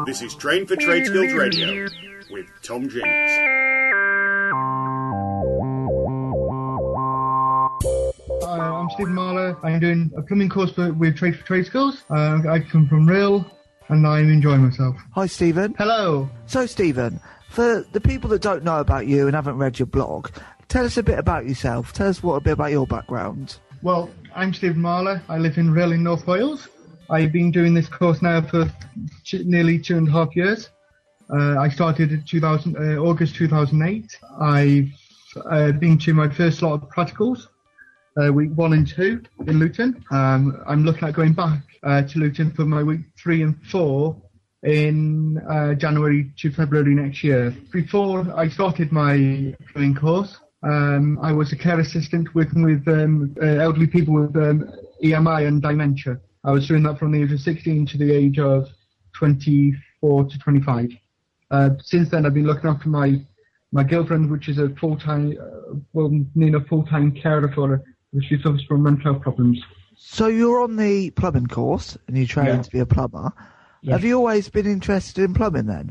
This is Train for Trade Skills Radio with Tom Jinks. Hi, I'm Stephen Marler. I'm doing a plumbing course with Trade for Trade Skills. I come from Rhyl and I'm enjoying myself. Hi, Stephen. Hello. So, Stephen, for the people that don't know about you and haven't read your blog, tell us a bit about yourself. Tell us a bit about your background. Well, I'm Stephen Marler. I live in Rhyl in North Wales. I've been doing this course now for nearly 2.5 years. I started in August 2008. I've been to my first lot of practicals, week 1 and 2 in Luton. I'm looking at going back to Luton for my week 3 and 4 in January to February next year. Before I started my plumbing course, I was a care assistant working with elderly people with EMI and dementia. I was doing that from the age of 16 to the age of 24 to 25. Since then, I've been looking after my girlfriend, which is a full-time carer for her, which she suffers from mental health problems. So you're on the plumbing course, and you're training to be a plumber. Yeah. Have you always been interested in plumbing, then?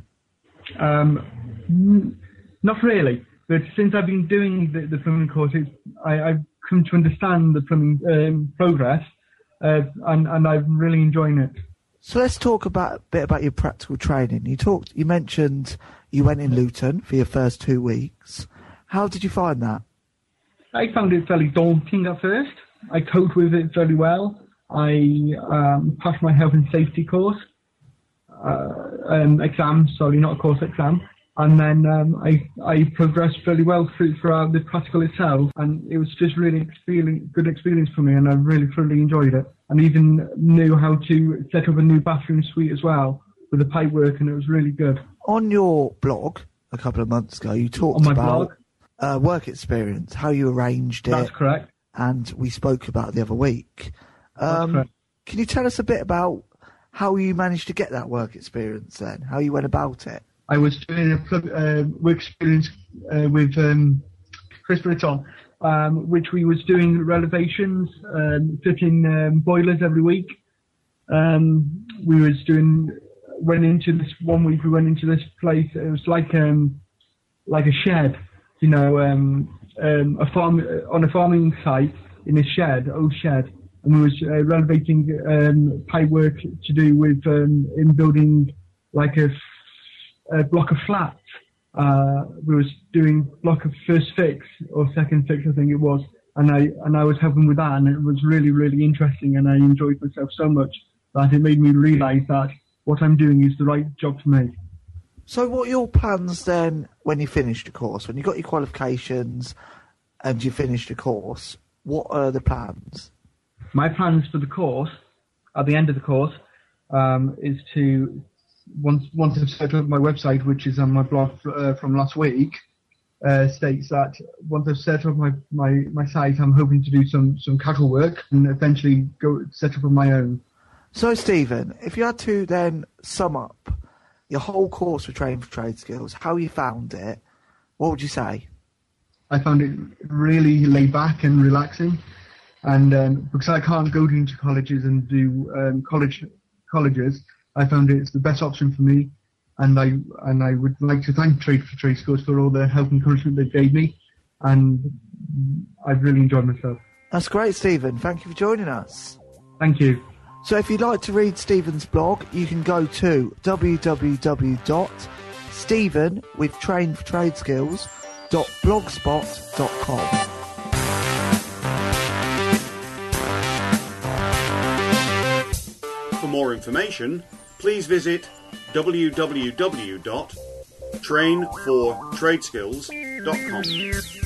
Not really. But since I've been doing the plumbing course, I've come to understand the plumbing progress, and I'm really enjoying it. So let's talk a bit about your practical training. You mentioned you went in Luton for your first 2 weeks. How did you find that? I found it fairly daunting at first. I coped with it very well. I passed my health and safety course exam, not a course exam. And then I progressed fairly well throughout the practical itself, and it was just really good experience for me, and I really thoroughly enjoyed it. And even knew how to set up a new bathroom suite as well with the pipework, and it was really good. On your blog a couple of months ago, you talked about work experience, how you arranged it. That's correct. And we spoke about it the other week. That's correct. Can you tell us a bit about how you managed to get that work experience then, how you went about it? I was doing a work experience with Chris Britton, which we was doing renovations, fitting boilers every week. Went into this place. It was like a shed, a farm on a farming site in a old shed, and we was renovating pipework to do with in building like a block of flats. We was doing block of first fix or second fix, I think it was, and I was helping with that, and it was really, really interesting, and I enjoyed myself so much that it made me realise that what I'm doing is the right job for me. So what are your plans then when you finished the course? When you got your qualifications and you finished the course, what are the plans? My plans for the course, at the end of the course, is to once I've set up my website, which is on my blog from last week, states that once I've set up my site, I'm hoping to do some casual work and eventually go set up on my own. So, Stephen, if you had to then sum up your whole course for Train for Trade Skills, how you found it, what would you say? I found it really laid back and relaxing, and because I can't go into colleges and do colleges, I found it's the best option for me, and I would like to thank Trade for Trade Skills for all the help and encouragement they gave me, and I've really enjoyed myself. That's great, Stephen. Thank you for joining us. Thank you. So if you'd like to read Stephen's blog, you can go to www.stephenwithtrainfortradeskills.blogspot.com. For more information, please visit www.trainfortradeskills.com.